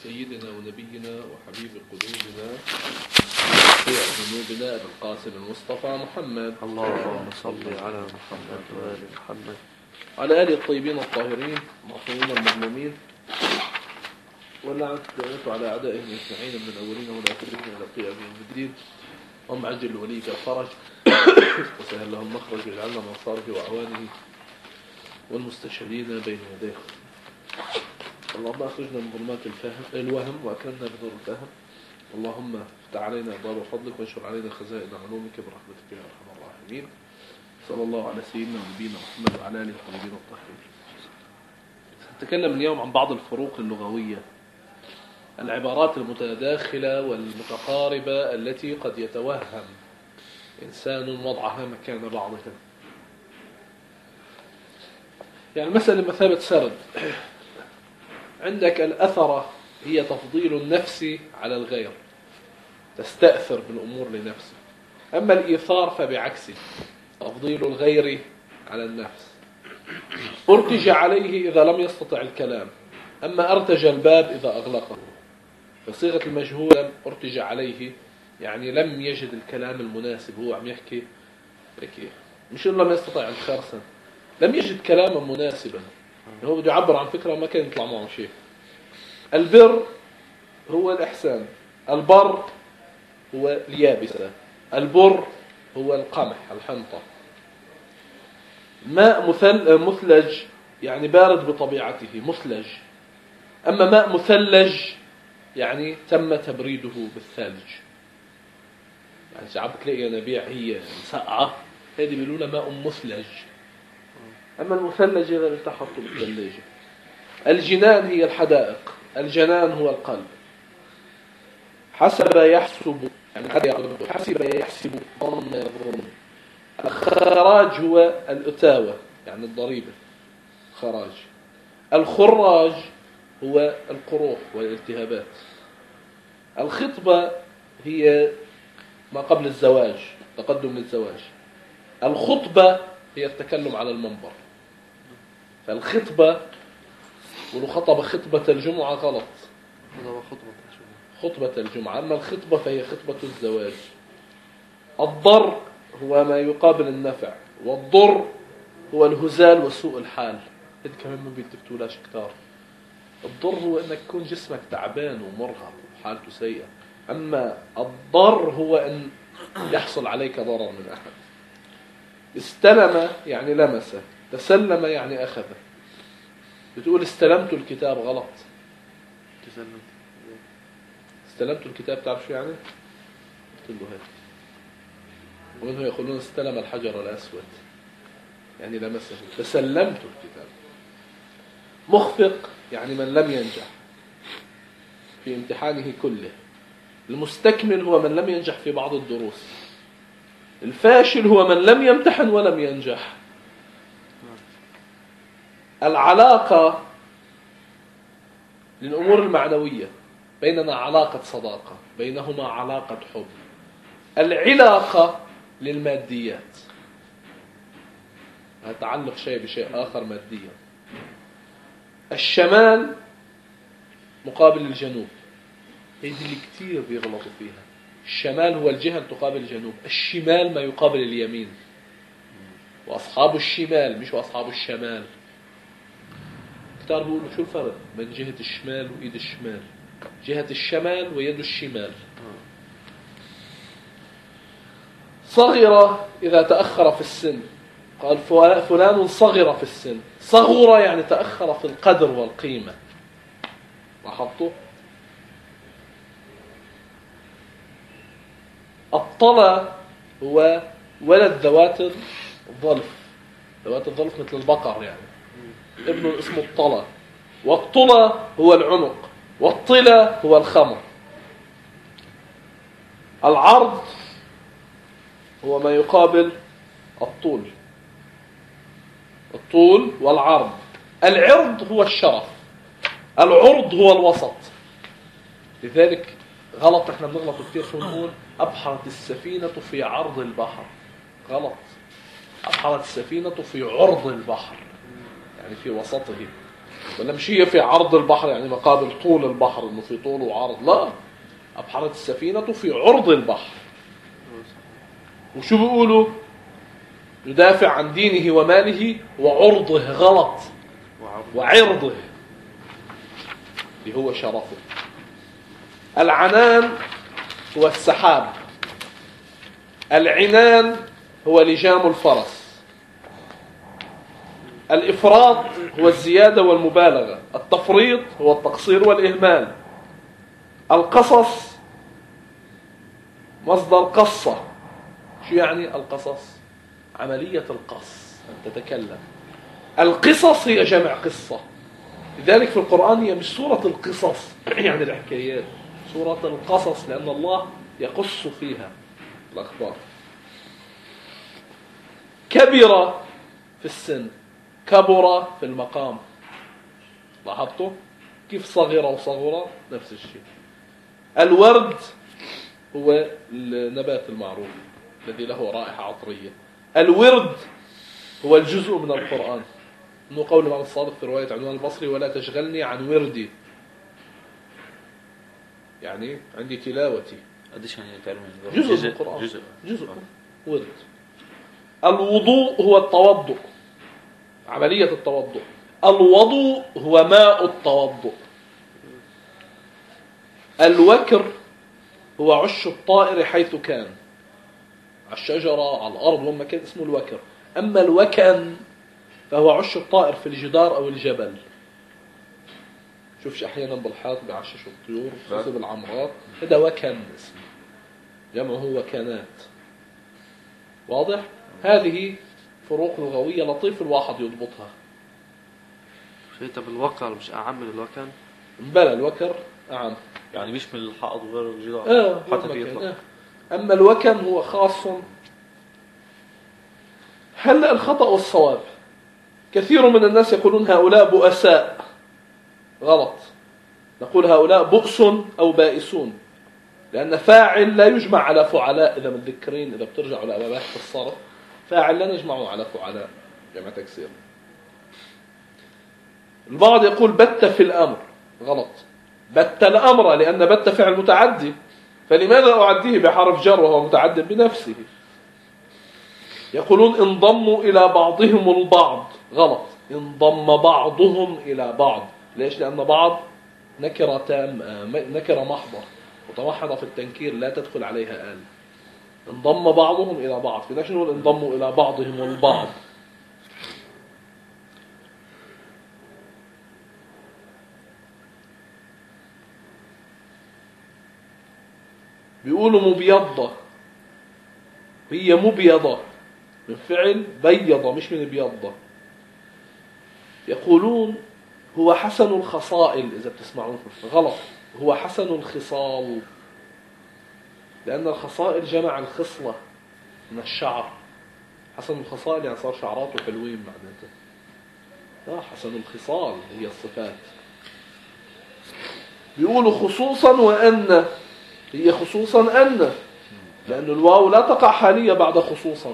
سيدنا ونبينا وحبيب قلوبنا وشفيع ذنوبنا أبي القاسم المصطفى محمد، اللهم صل على محمد وآل محمد على آله الطيبين الطاهرين المعصومين المظلومين، ولعنة على أعدائهم أجمعين من الأولين والآخرين إلى قيام الدين. اللهم عجل وليك الفرج وسهل لهم مخرج واجعلنا من صارف وأعوانه والمستشهدين بين يديه. اللهم أخرجنا من ظلمات الوهم وأكرمنا بنور الفهم. اللهم افتح علينا أبواب فضلك وانشر علينا خزائن علومك برحمتك يا أرحم الراحمين. صلى الله على سيدنا ونبينا محمد وعلى آله الطيبين الطاهرين. سنتكلم اليوم عن بعض الفروق اللغوية، العبارات المتداخلة والمتقاربة التي قد يتوهم إنسان وضعها مكان بعضها. يعني مثلا مثابة سرد، عندك الأثرة هي تفضيل النفس على الغير، تستأثر بالأمور لنفسه. أما الإيثار فبعكسه، تفضيل الغير على النفس. ارتج عليه إذا لم يستطع الكلام، أما ارتج الباب إذا أغلقه. فصيغة المجهول ارتج عليه يعني لم يجد الكلام المناسب، هو عم يحكي مش إنه لم يستطع الخرسن، لم يجد كلاما مناسبا، هو بده يعبر عن فكرة ما كان يطلع معه شيء. البر هو الإحسان، البر هو اليابسة، البر هو القمح الحنطة. ماء مثلج يعني بارد بطبيعته مثلج، أما ماء مثلج يعني تم تبريده بالثلج. يعني ساعات بتلاقي ينابيع هي مسقعة، هذه بيقولوا لها ماء مثلج. أما المثلج إذا التحط بالثلاجة. الجنان هي الحدائق، الجنان هو القلب. حسب يحسب يعني حسب يحسب ظن يظن. الخراج هو الأتاوة يعني الضريبة خراج. الخراج هو القروح والالتهابات. الخطبة هي ما قبل الزواج، تقدم للزواج. الخطبة هي التكلم على المنبر. فالخطبة ولو خطب خطبة الجمعة غلط، خطبة الجمعة. أما الخطبة فهي خطبة الزواج. الضر هو ما يقابل النفع، والضر هو الهزال وسوء الحال. هذا كمان ما بيلتفتولاش كتار. الضر هو أنك يكون جسمك تعبان ومرهق وحالته سيئة، أما الضر هو أن يحصل عليك ضرر من أحد. استلم يعني لمسه، تسلم يعني أخذه. بتقول استلمت الكتاب غلط. استلمت الكتاب تعرف شو يعني؟ قلت له هيك. ومنه يقولون استلم الحجر الأسود يعني لمسه. تسلمت الكتاب. مخفق يعني من لم ينجح في امتحانه كله. المستكمل هو من لم ينجح في بعض الدروس. الفاشل هو من لم يمتحن ولم ينجح. العلاقة للأمور المعنوية، بيننا علاقة صداقة، بينهما علاقة حب. العلاقة للماديات، هتعلق شيء بشيء آخر ماديا. الشمال مقابل الجنوب، هذه اللي كتير بيغلطوا فيها. الشمال هو الجهة تقابل الجنوب، الشمال ما يقابل اليمين. وأصحاب الشمال مش وأصحاب الشمال. كتار بيقولوا شو الفرق بين جهة الشمال وإيد الشمال؟ جهة الشمال ويد الشمال. صغر إذا تأخر في السن، قال فلان صغر في السن. صغر يعني تأخر في القدر والقيمة. لاحظتوا؟ الطلى هو ولد ذوات الظلف. ذوات الظلف مثل البقر يعني، ابنه اسمه الطلى. والطلى هو العنق، والطلى هو الخمر. العرض هو ما يقابل الطول، الطول والعرض. العرض هو الشرف، العرض هو الوسط. لذلك غلط، احنا بنغلط كثير شو نقول أبحرت السفينة في عرض البحر. غلط، أبحرت السفينة في عرض البحر يعني في وسطه. ولا مش هي في عرض البحر يعني مقابل طول البحر انه في طول وعرض، لا، ابحرت السفينة في عرض البحر. وشو بيقولوا؟ يدافع عن دينه وماله وعرضه، غلط، وعرضه اللي هو شرفه. العنان هو السحاب، العنان هو لجام الفرس، الإفراط هو الزيادة والمبالغة، التفريط هو التقصير والإهمال. القصص مصدر قصة. شو يعني القصص؟ عملية القص، أن تتكلم. القصص هي جمع قصة، لذلك في القرآن هي مش سورة القصص يعني الحكايات، سورة القصص، لأن الله يقص فيها الأخبار. كبر في السن، كبر في المقام. لاحظتوا كيف صغيرة وصغيرة؟ نفس الشيء. الورد هو النبات المعروف الذي له رائحة عطرية. الورد هو الجزء من القرآن، إنه قول الإمام الصادق في رواية عنوان البصري: ولا تشغلني عن وردي، يعني عندي تلاوتي. قديش يعني تعلم جزء من القرآن، جزء ورد. الوضوء هو التوضؤ، عملية التوضؤ. الوضوء هو ماء التوضؤ. الوكر هو عش الطائر حيث كان، على الشجرة، على الأرض، وما كان اسمه الوكر. أما الوكن فهو عش الطائر في الجدار أو الجبل. شوفش أحيانا بالحاط بعشش الطيور خاصة بالعمرات، هذا وكن اسمه، جمعه وكنات. واضح؟ هذه فروق لغوية لطيف الواحد يضبطها. طب الوكر مش أعم من الوكن؟ بلى الوكر أعم، يعني بيشمل الحائط وغير الجدار حتى بيطلع. أما الوكن هو خاص. هلأ الخطأ والصواب، كثير من الناس يقولون هؤلاء بؤساء. غلط، نقول هؤلاء بؤس أو بائسون، لأن فاعل لا يجمع على فعلاء. إذا متذكرين، إذا بترجعوا لأباحث الصرف، فاعل لا نجمعه على فعلاء، جمع تكسير. البعض يقول بت في الأمر، غلط، بت الأمر، لأن بت فعل متعدي، فلماذا أعديه بحرف جر وهو متعد بنفسه؟ يقولون انضموا إلى بعضهم البعض، غلط، انضم بعضهم إلى بعض. ليش؟ لأن بعض نكرة تامة، نكرة محضة متوحدة في التنكير لا تدخل عليها آل. انضم بعضهم إلى بعض، فلاش نقول انضموا إلى بعضهم البعض. بيقولوا مبيضة، هي مبيضة من فعل بيضة مش من بيضة. يقولون هو حسن الخصائل، إذا بتسمعون، غلط، هو حسن الخصال، لأن الخصائل جمع الخصلة من الشعر. حسن الخصائل يعني صار شعراته حلوين معناته. لا، حسن الخصال هي الصفات. بيقولوا خصوصا وأن، هي خصوصا أن، لأن الواو لا تقع حالية بعد خصوصا.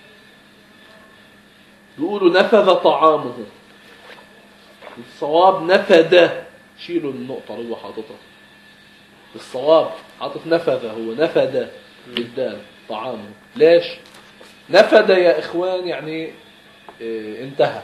بيقولوا نفذ طعامه، الصواب نفد، شيلوا النقطة اللي هو حاططها. الصواب حاطط نفذ، هو نفد بالدال طعامه. ليش؟ نفد يا إخوان يعني انتهى.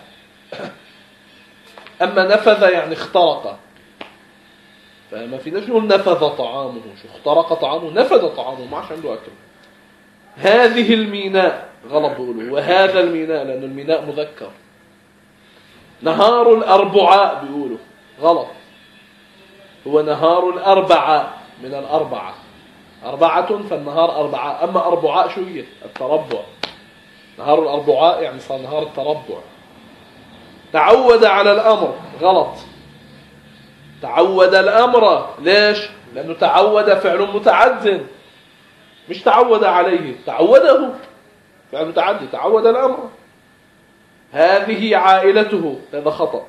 أما نفذ يعني اخترق، فما فيناش نقول نفذ طعامه. شو اخترق طعامه؟ نفذ طعامه، ما عادش عنده أكل. هذه الميناء، غلط بيقولوا، وهذا الميناء، لأن الميناء مذكر. نهار الأربعاء بيقولوا، غلط، هو نهار الأربعاء من الأربعة، أربعة فالنهار أربعاء. أما أربعاء شو هي؟ التربع. نهار الأربعاء يعني صار نهار التربع. تعود على الأمر، غلط، تعود الأمر. ليش؟ لأنه تعود فعل متعد، مش تعود عليه، تعوده فعل متعدي، تعود الأمر. هذه عائلته، هذا خطأ،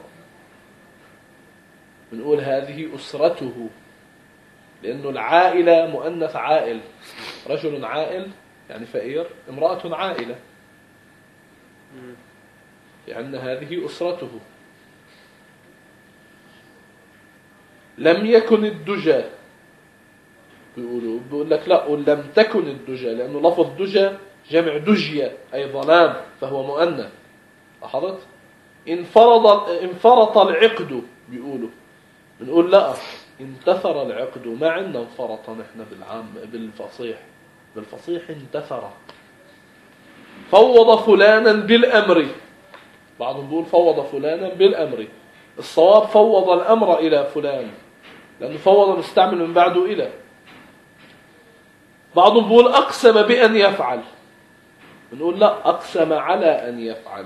بنقول هذه أسرته، لأنه العائلة مؤنث عائل، رجل عائل يعني فقير، امرأة عائلة، لأن هذه أسرته. لم يكن الدجى، بيقول لك لا، لم تكن الدجى، لأنه لفظ دجى جمع دجية أي ظلام فهو مؤنث. لاحظت؟ انفرط العقد، بنقول لا، انتثر العقد، ما عندنا انفرط نحن بالفصيح انتثر. فوض فلانا بالأمر، بعضهم بيقول فوض فلانا بالأمر، الصواب فوض الأمر إلى فلان، لأنه فوض مستعمل من بعده إلى. بعضهم بيقول أقسم بأن يفعل، بنقول لا، أقسم على أن يفعل.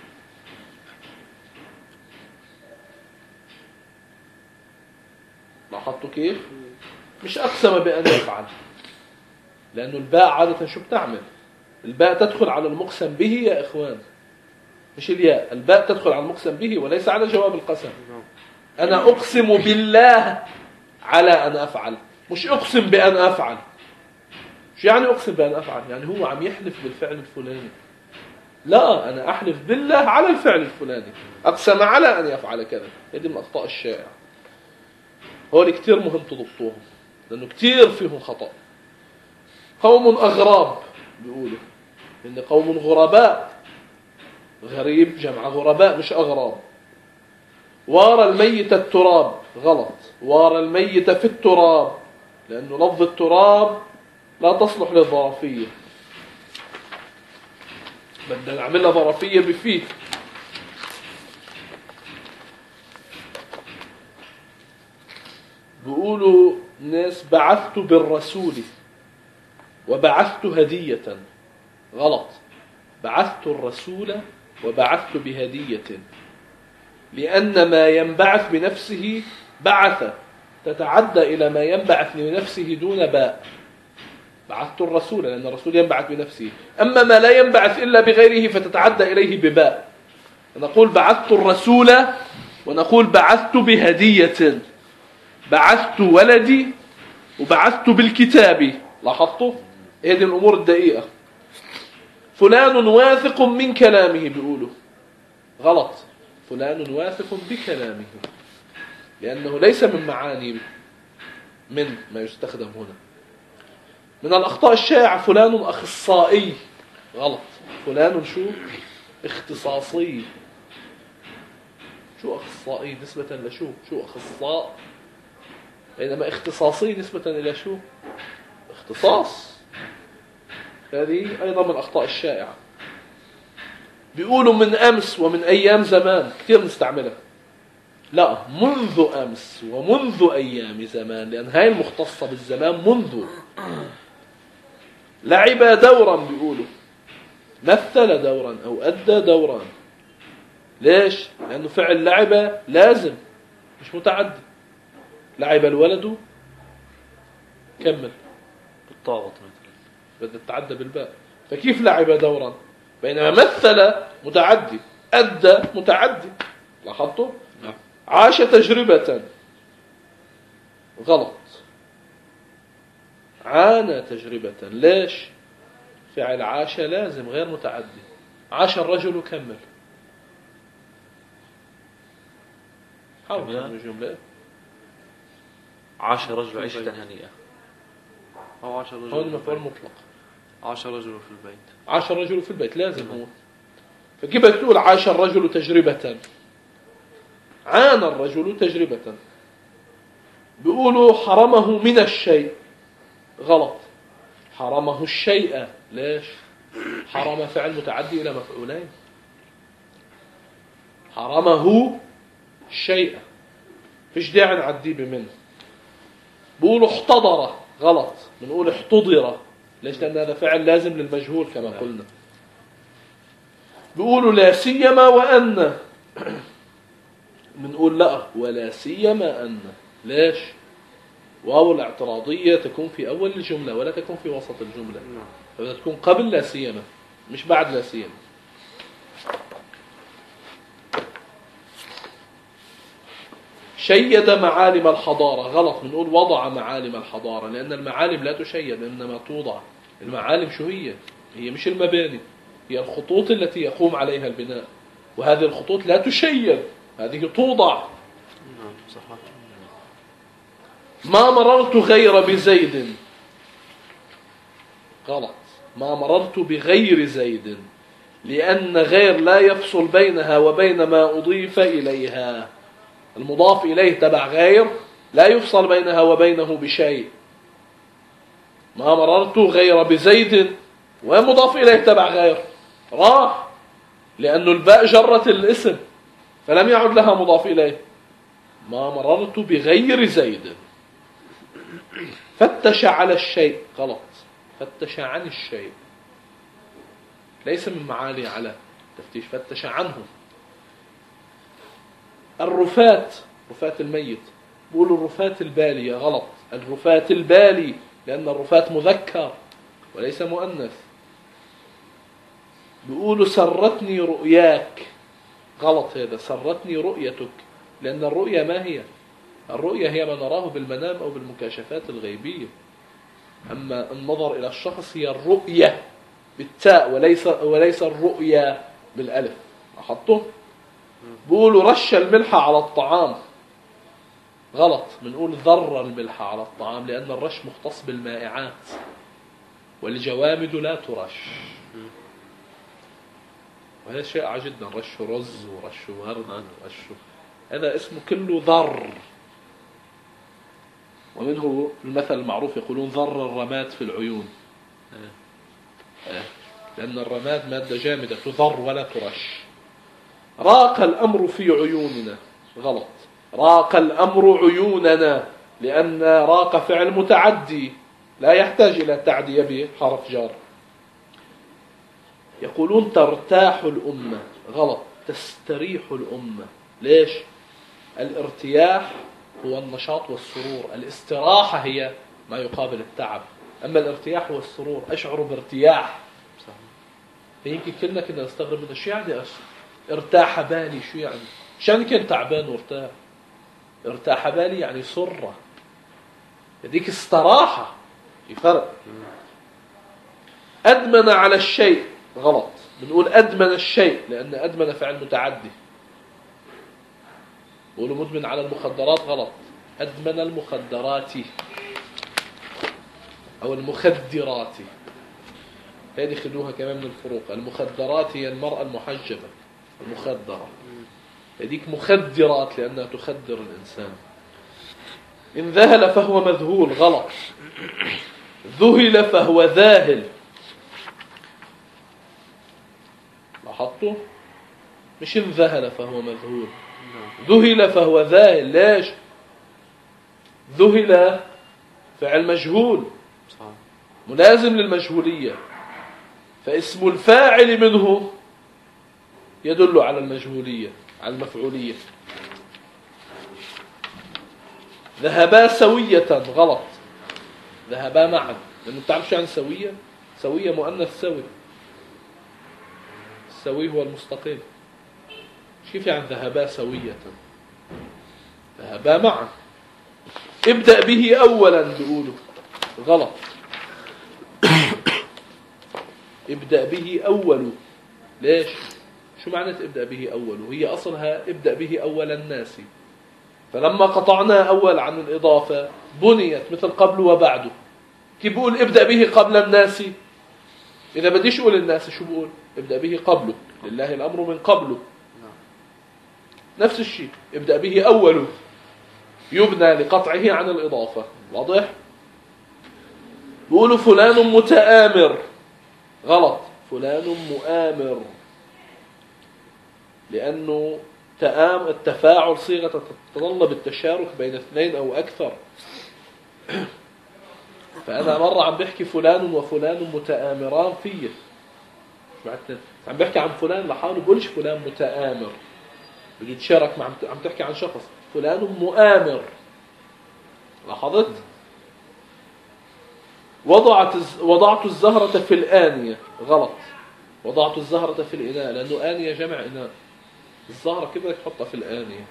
لاحظتوا كيف؟ مش أقسم بأن يفعل، لأنه الباء عادة شو بتعمل؟ الباء تدخل على المقسم به يا إخوان، مش الياء. الباء تدخل على المقسم به وليس على جواب القسم. أنا أقسم بالله على أن أفعل، مش أقسم بأن أفعل. شو يعني أقسم بأن أفعل؟ يعني هو عم يحلف بالفعل الفلاني. لا، أنا أحلف بالله على الفعل الفلاني، أقسم على أن يفعل كذا. هذه من الأخطاء الشائعة، هول كتير مهم تضبطوهم لأنه كتير فيهم خطأ. قوم أغراب بيقولوا إن قوم غرباء، غريب جمع غرباء مش أغراب. وار الميت التراب، غلط، وار الميت في التراب، لأنه لفظ التراب لا تصلح للظرفية، بدنا نعملها ظرفية بفيه. بيقولوا ناس بعثت بالرسول وبعثت هدية، غلط، بعثت الرسول وبعثت بهدية، لأن ما ينبعث بنفسه بعث تتعدى إلى ما ينبعث بنفسه دون باء. بعثت الرسول لأن الرسول ينبعث بنفسه، أما ما لا ينبعث إلا بغيره فتتعدى إليه بباء. نقول بعثت الرسول ونقول بعثت بهدية، بعثت ولدي وبعثت بالكتاب. لاحظتوا؟ هذه الأمور الدقيقة. فلان واثق من كلامه، بيقولوا غلط، فلان واثق بكلامه، لأنه ليس من معاني من ما يستخدم هنا. من الأخطاء الشائعة فلان أخصائي، غلط، فلان شو؟ اختصاصي. شو أخصائي نسبة لشو؟ شو أخصاء؟ بينما اختصاصي نسبة إلى شو؟ اختصاص. هذه أيضا من الأخطاء الشائعة. بيقولوا من أمس ومن أيام زمان، كثير نستعملها. لا، منذ أمس ومنذ أيام زمان، لأن هاي المختصة بالزمان منذ. لعب دورا، بيقولوا مثل دورا أو أدى دورا. ليش؟ لأنه فعل لعب لازم مش متعدي. لعب الولد، كمل، بالطاغط مثلا بدأ تتعدى بالباء، فكيف لعب دورا؟ بينما مثل متعدي، أدى متعدي. لاحظتوا؟ عاش تجربة، غلط، عانى تجربة. ليش؟ فعل عاش لازم غير متعدي. عاش الرجل، كمل، حاول تعمل جملة. عاش الرجل عيشة هنيئة، أو عاش الرجل هون مفعول مطلق. عاش الرجل في البيت، عاش الرجل في البيت لازم هو. فكيف تقول عاش الرجل تجربة؟ عانى الرجل تجربة. بيقولوا حرمه من الشيء، غلط، حرمه الشيء. ليش؟ حرم فعل متعدي إلى مفعولين، حرمه الشيء، فيش داعي نعديه بمن. بيقولوا احتضر، غلط، بنقول احتضر. ليش؟ لأن هذا فعل لازم للمجهول كما قلنا. بيقولوا لا سيما وأن، بنقول لا، ولا سيما أن. ليش؟ واو الاعتراضية تكون في أول الجملة ولا تكون في وسط الجملة، فبدها تكون قبل لا سيما مش بعد لا سيما. شيد معالم الحضارة، غلط، بنقول وضع معالم الحضارة، لأن المعالم لا تشيد إنما توضع. المعالم شو هي؟ هي مش المباني، هي الخطوط التي يقوم عليها البناء، وهذه الخطوط لا تشيد، هذه توضع. ما مررت غير بزيد، غلط. ما مررت بغير زيد، لأن غير لا يفصل بينها وبين ما أضيف إليها. المضاف إليه تبع غير لا يفصل بينها وبينه بشيء. ما مررت غير بزيد ومضاف إليه تبع غير راح، لأن الباء جرت الاسم فلم يعد لها مضاف إليه. ما مررت بغير زيد. فتش على الشيء، غلط. فتش عن الشيء، ليس من معاني على تفتيش، فتش عنه. الرفات، رفات الميت، بيقولوا الرفات البالية، غلط. الرفات البالي، لأن الرفات مذكر وليس مؤنث. بيقولوا سرتني رؤياك، غلط. هذا سرتني رؤيتك، لأن الرؤيا ما هي؟ الرؤيا هي ما نراه بالمنام أو بالمكاشفات الغيبية. أما النظر إلى الشخص هي الرؤية بالتاء وليس الرؤيا بالألف. أحطه. بيقولوا رش الملح على الطعام، غلط. بنقول ذر الملح على الطعام، لأن الرش مختص بالمائعات والجوامد لا ترش. وهذا شائع جدا، رش رز ورش ورد ورش، هذا اسمه كله ذر. ومنه المثل المعروف يقولون ذر الرماد في العيون، لأن الرماد مادة جامدة تذر ولا ترش. راق الأمر في عيوننا، غلط. راق الأمر عيوننا، لأن راق فعل متعدي لا يحتاج إلى تعدية بحرف جار. يقولون ترتاح الأمة، غلط. تستريح الأمة. ليش؟ الارتياح هو النشاط والسرور، الاستراحة هي ما يقابل التعب، أما الارتياح هو السرور. أشعر بارتياح. فيمكن كنا نستغرب من شو يعني ارتاح بالي، شو يعني؟ شان كنت تعبان وارتاح. ارتاح بالي يعني سرة، يديك استراحة، في فرق. أدمن على الشيء، غلط. بنقول أدمن الشيء، لأن أدمن فعل متعدي. بقولوا مدمن على المخدرات، غلط. أدمن المخدرات أو المخدرات، هذه خلوها كمان من الفروق. المخدرات هي المرأة المحجبة، المخدرة. هذيك مخدرات لأنها تخدر الإنسان. إن ذهل فهو مذهول، غلط. ذهل فهو ذاهل. لاحظتوا؟ مش إن ذهل فهو مذهول، ذهل فهو ذاهل. ليش؟ ذهل فعل مجهول ملازم للمجهولية، فاسم الفاعل منه يدل على المجهولية، على المفعولية. ذهبا سوية، غلط. ذهبا معا، لأنه بتعرف شو عن سوية؟ سوية مؤنث سوي، السوي هو المستقل. كيف يعني ذهبا سوية؟ ذهبا معا. ابدأ به أولا، بيقولوا غلط. ابدأ به أول. ليش؟ شو معنى ابدأ به أول؟ هي أصلها ابدأ به أول الناس، فلما قطعنا أول عن الإضافة بنيت مثل قبل وبعده. كيف بقول ابدأ به قبل الناس؟ إذا بديش أقول الناس شو بقول؟ ابدأ به قبله، لله الأمر من قبله. نفس الشيء، ابدأ به أول يبنى لقطعه عن الإضافة. واضح؟ بقولوا فلان متآمر، غلط. فلان مؤامر، لأنه التفاعل صيغة تتطلب التشارك بين اثنين أو أكثر. فأنا مرة عم بحكي فلان وفلان متآمران فيه، عم بحكي عن فلان لحاله، بقولش فلان متآمر، بدي تشارك مع عم تحكي عن شخص. فلان مؤامر. لاحظت؟ وضعت الزهرة في الآنية، غلط. وضعت الزهرة في الإناء، لأنه آنية جمع إناء. الزهرة كيف بدك تحطها في الآنية؟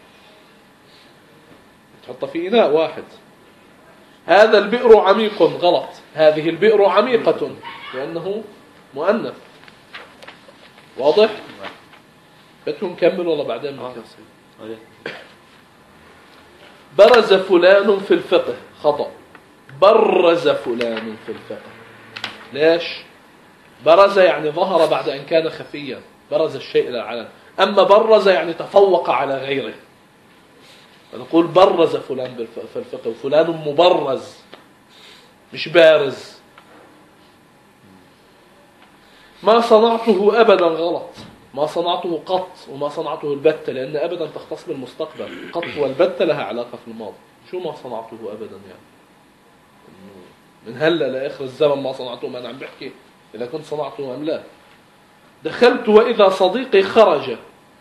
تحطها في إناء واحد. هذا البئر عميق، غلط. هذه البئر عميقة، لأنه مؤنث. واضح؟ بدكم نكمل ولا بعدين نكمل؟ برز فلان في الفقه، خطأ. برز فلان في الفقه. ليش؟ برز يعني ظهر بعد أن كان خفيا، برز الشيء إلى العلن. أما برز يعني تفوق على غيره. نقول برز فلان في الفقه، وفلان مبرز مش بارز. ما صنعته أبدا غلط، ما صنعته قط وما صنعته البتة، لأن أبدا تختص بالمستقبل. قط والبتة لها علاقة في الماضي. شو ما صنعته أبدا يعني؟ من هلا لآخر الزمن ما صنعته، ما أنا عم بحكي إذا كنت صنعته أم لا. دخلت وإذا صديقي خرج.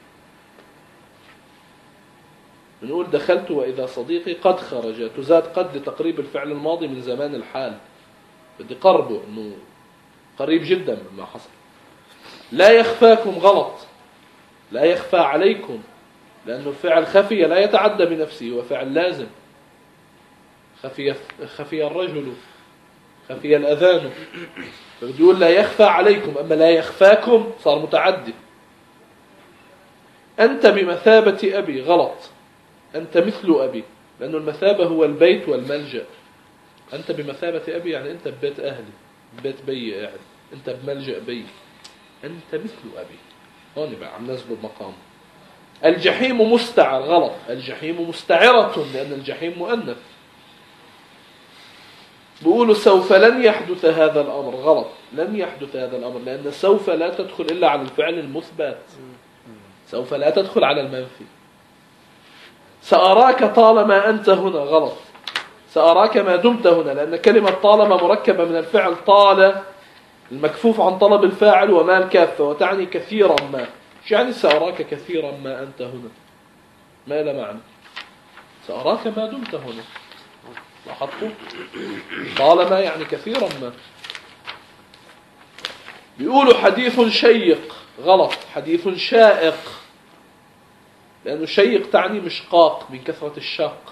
بنقول دخلت وإذا صديقي قد خرج، تزاد قد لتقريب الفعل الماضي من زمان الحال. بدي قربه إنه قريب جدا مما حصل. لا يخفاكم غلط، لا يخفى عليكم، لأنه الفعل خفي لا يتعدى بنفسه، وفعل لازم. خفي الرجل، خفي الأذان. فبدي يقول لا يخفى عليكم، أما لا يخفاكم صار متعدي. أنت بمثابة أبي غلط، أنت مثل أبي، لأنه المثابة هو البيت والملجأ. أنت بمثابة أبي يعني أنت ببيت أهلي، ببيت بي يعني. أنت بملجأ بي، أنت مثل أبي. هون بقى عم نزلوا المقام. الجحيم مستعر غلط، الجحيم مستعرة، لأن الجحيم مؤنث. بيقولوا سوف لن يحدث هذا الأمر غلط، لن يحدث هذا الأمر، لأن سوف لا تدخل إلا على الفعل المثبت، سوف لا تدخل على المنفي. سأراك طالما أنت هنا غلط، سأراك ما دمت هنا، لأن كلمة طالما مركبة من الفعل طال المكفوف عن طلب الفاعل وما الكافة، وتعني كثيرا ما. شو يعني سأراك كثيرا ما أنت هنا؟ ما له معنى. سأراك ما دمت هنا. لاحظتوا؟ طالما يعني كثيرا ما. بيقولوا حديث شيق غلط، حديث شائق، لأنه شيق تعني مشقاق من كثرة الشق.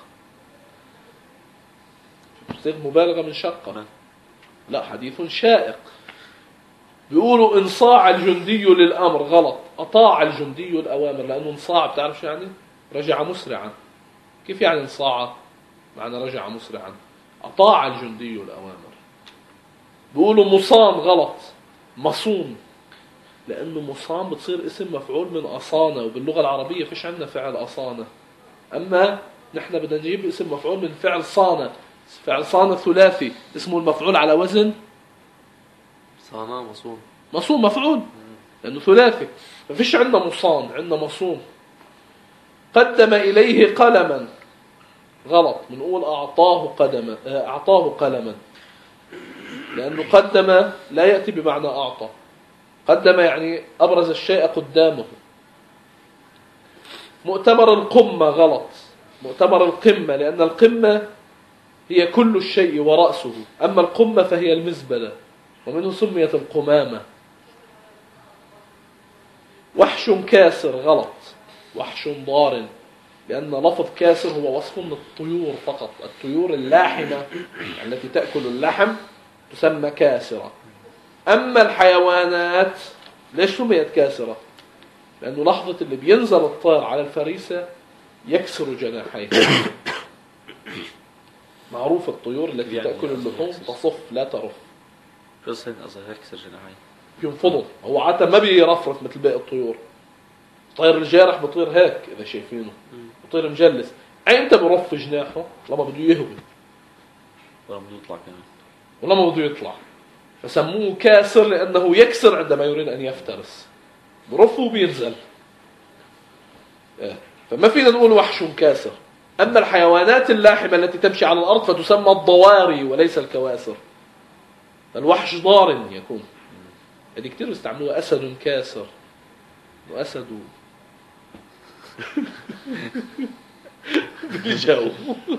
تصير مبالغة من شقة. لا، حديث شائق. بيقولوا انصاع الجندي للأمر غلط، أطاع الجندي الأوامر، لأنه انصاع بتعرف شو يعني؟ رجع مسرعا. كيف يعني انصاع؟ معنى رجع مسرعا. أطاع الجندي الأوامر. بيقولوا مصان غلط، مصون، لأنه مصان بتصير اسم مفعول من أصانة، وباللغة العربية فيش عندنا فعل أصانة. أما نحن بدنا نجيب اسم مفعول من فعل صانة. فعل صانة ثلاثي، اسمه المفعول على وزن صانع مصون. مصون مفعول، لأنه ثلاثي. ما فيش عندنا مصان، عندنا مصون. قدم إليه قلما غلط، بنقول أعطاه قلما، لأنه قدم لا يأتي بمعنى أعطى. قدم يعني أبرز الشيء قدامه. مؤتمر القمة غلط، مؤتمر القمة، لأن القمة هي كل الشيء ورأسه، أما القمة فهي المزبلة، ومنه سميت القمامة. وحش كاسر غلط، وحش ضار، لأن لفظ كاسر هو وصف من الطيور فقط. الطيور اللاحمة التي تأكل اللحم تسمى كاسرة. أما الحيوانات ليش سميت كاسرة؟ لأنه لحظة اللي بينزل الطير على الفريسة يكسر جناحيه. معروف الطيور التي تأكل اللحوم تصف لا ترف. شو صين أصلا يكسر جناحيه؟ ينفضل. هو عادة ما بيرفرف مثل باقي الطيور. الطير الجارح بطير هيك إذا شايفينه، بطير مجلس. أنت برف جناحه لما بده يهوي، ولا بده يطلع كمان، ولما بده يطلع. فسموه كاسر لأنه يكسر عندما يريد أن يفترس، برفه وبينزل. فما فينا نقول وحش كاسر. أما الحيوانات اللاحمة التي تمشي على الأرض فتسمى الضواري وليس الكواسر. الوحش ضار يكون. هذه كتير استعملوها. أسد كاسر، وأسد بيجاوب.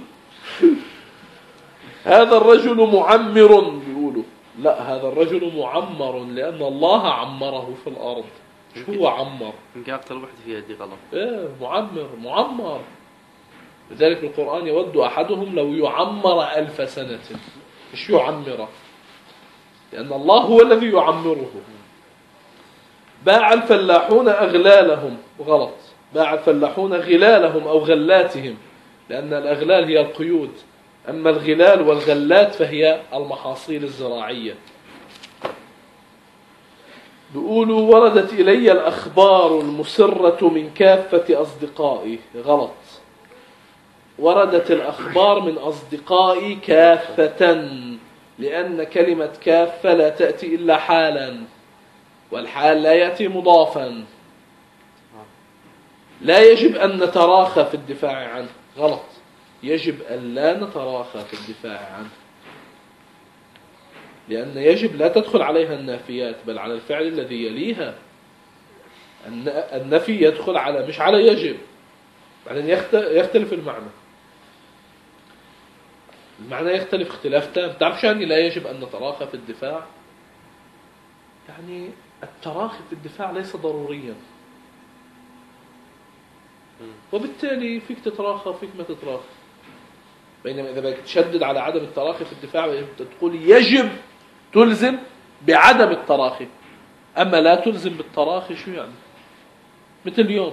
هذا الرجل معمر، بيقولوا لا، هذا الرجل معمر لأن الله عمره في الأرض. شو هو عمر؟ يمكن أكثر وحدة فيها دي غلط. معمر. لذلك القرآن يود أحدهم لو يعمر 1000 سنة، مش يعمره، لأن الله هو الذي يعمره. باع الفلاحون أغلالهم غلط، باع الفلاحون غلالهم أو غلاتهم، لأن الأغلال هي القيود. أما الغلال والغلات فهي المحاصيل الزراعية. بيقولوا وردت إلي الأخبار المسرة من كافة أصدقائي. غلط. وردت الأخبار من أصدقائي كافة، لأن كلمة كافة لا تأتي إلا حالا، والحال لا يأتي مضافا. لا يجب أن نتراخى في الدفاع عنه. غلط. يجب أن لا نتراخى في الدفاع عنه، لأن يجب لا تدخل عليها النافيات، بل على الفعل الذي يليها. النفي يدخل على مش على يجب، بعدين يختلف المعنى. المعنى يختلف اختلاف تام. تعرف شو يعني لا يجب أن نتراخى في الدفاع؟ يعني التراخي في الدفاع ليس ضروريا، وبالتالي فيك تتراخى وفيك ما تتراخى. بينما إذا بدك تشدد على عدم التراخي في الدفاع تقول يجب تلزم بعدم التراخي، أما لا تلزم بالتراخي. شو يعني؟ مثل اليوم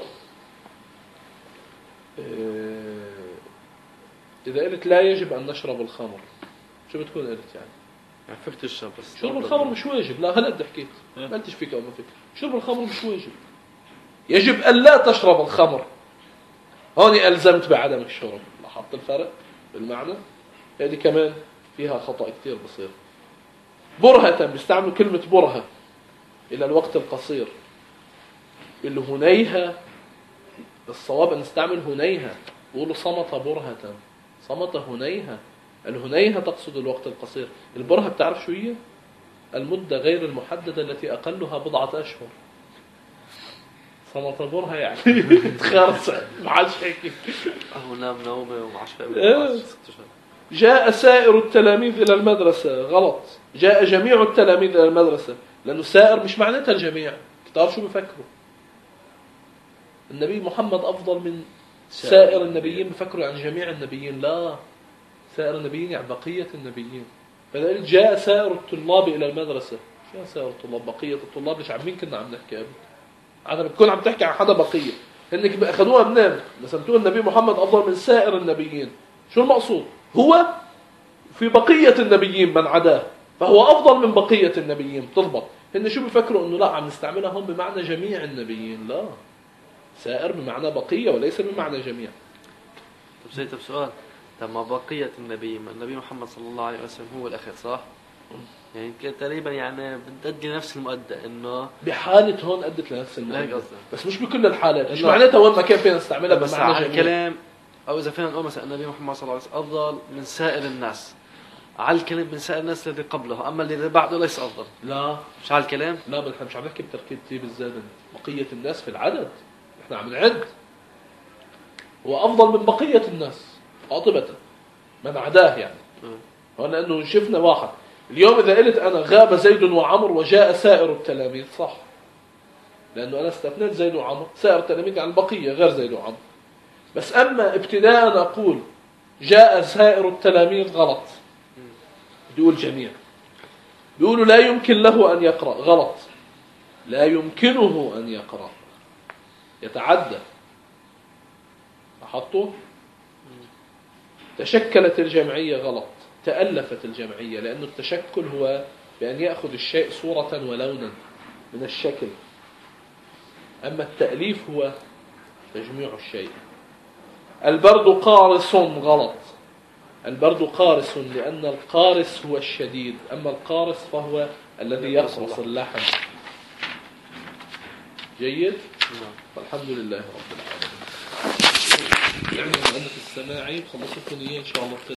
إذا قلت لا يجب أن نشرب الخمر، شو بتكون قلت يعني فكت الشرب بس. شرب الخمر مش واجب. لا هلا بدي حكيت ما قلتش فيك أو ما فيك. شرب الخمر مش واجب، يجب أن لا تشرب الخمر. هون ألزمت بعدم الشرب. لاحظت الفرق بالمعنى؟ هذه كمان فيها خطأ كتير بصير. برهة بيستعملوا كلمة برهة إلى الوقت القصير. اللي هنيها الصواب أن نستعمل هنيها. بيقولوا صمت برهة، صمت هنيها. الهنيها تقصد الوقت القصير. البرهة بتعرف شو هي؟ المدة غير المحددة التي أقلها بضعة أشهر. صمت برهة يعني تخرص معاش هيك. هو نام نومه وعشاء. جاء سائر التلاميذ إلى المدرسة. غلط. جاء جميع التلاميذ إلى المدرسة، لأنه سائر مش معناتها الجميع. كتار شو بفكروا؟ النبي محمد أفضل من سائر النبيين. بفكروا عن جميع النبيين. لا، سائر النبيين يعني بقية النبيين. فلذلك جاء سائر الطلاب إلى المدرسة. شو سائر الطلاب؟ بقية الطلاب. مش عن مين كنا عم نحكي قبل؟ أنا بتكون عم تحكي عن حدا بقية، إنك أخذوها منين؟ مثلا تقول النبي محمد أفضل من سائر النبيين. شو المقصود؟ هو في بقية النبيين من عداه فهو أفضل من بقية النبيين. تضبط. هن شو بفكروا؟ إنه لا عم نستعملها هم بمعنى جميع النبيين. لا، سائر بمعنى بقية وليس بمعنى جميع. طب سؤال. طب ما بقية النبي محمد صلى الله عليه وسلم هو الأخير صح؟ يعني تقريبا يعني بتأدي نفس المؤدى إنه بحالة هون أدت لنفس المؤدى، بس مش بكل الحالات. مش إنه معناتها وين ما كان فينا نستعملها بس بمعنى على جميع. الكلام، أو إذا فينا نقول مثلا النبي محمد صلى الله عليه وسلم أفضل من سائر الناس على الكلام من سائر الناس الذي قبله، أما الذي بعده ليس أفضل. لا مش على الكلام. لا، بل احنا مش عم نحكي بتركيب الزمن. بقية الناس في العدد احنا عم نعد. هو أفضل من بقية الناس قاطبة من عداه يعني. هو لأنه شفنا واحد اليوم إذا قلت أنا غاب زيد وعمر وجاء سائر التلاميذ صح، لأنه أنا استثنيت زيد وعمر. سائر التلاميذ عن البقية غير زيد وعمر. بس أما ابتداء أقول جاء سائر التلاميذ غلط. بيقول جميع. بيقولوا لا يمكن له أن يقرأ. غلط. لا يمكنه أن يقرأ، يتعدى. لاحظتوا؟ تشكلت الجمعية. غلط. تألفت الجمعية، لأن التشكل هو بأن يأخذ الشيء صورة ولونا من الشكل، أما التأليف هو تجميع الشيء. البرد قارس. غلط. البرد قارس لأن القارس هو الشديد، أما القارس فهو الذي يقرص اللحم. جيد؟ والحمد لله رب العالمين. يعني المؤلف السماعي خلصتني إن شاء الله.